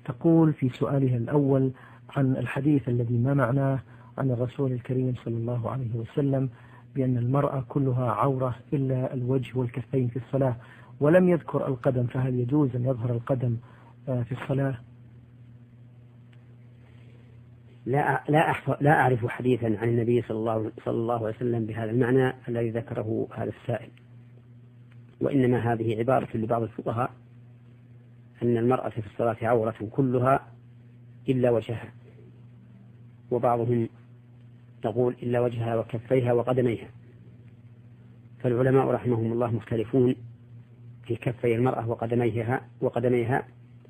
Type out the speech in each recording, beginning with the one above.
تقول في سؤالها الأول عن الحديث الذي ما معناه عن الرسول الكريم صلى الله عليه وسلم بأن المرأة كلها عورة إلا الوجه والكفين في الصلاة، ولم يذكر القدم، فهل يجوز أن يظهر القدم في الصلاة؟ لا أعرف حديثا عن النبي صلى الله عليه وسلم بهذا المعنى الذي ذكره هذا السائل، وإنما هذه عبارة لبعض الفقهاء أن المرأة في الصلاة عورة كلها إلا وجهها، وبعضهم يقول إلا وجهها وكفيها وقدميها. فالعلماء رحمهم الله مختلفون في كفي المرأة وقدميها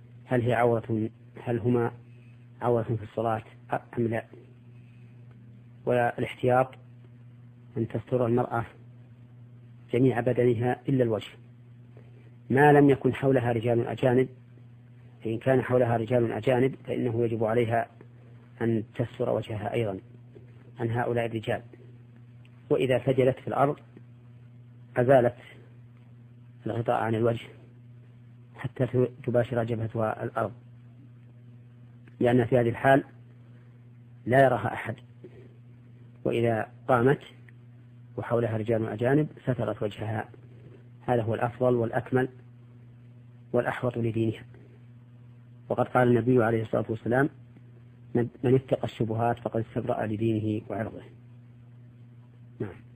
هل هما عورة في الصلاة أم لا. والاحتياط أن تستر المرأة جميع بدنها إلا الوجه، ما لم يكن حولها رجال أجانب. فإن كان حولها رجال أجانب فإنه يجب عليها أن تستر وجهها أيضا عن هؤلاء الرجال. وإذا سجلت في الأرض أزالت الغطاء عن الوجه حتى تباشر جبهتها الأرض، لأن في هذه الحال لا يراها أحد. وإذا قامت وحولها رجال أجانب سترت وجهها، هذا هو الأفضل والأكمل والأحوط لدينها. وقد قال النبي عليه الصلاة والسلام: من اتقى الشبهات فقد استبرأ لدينه وعرضه. نعم.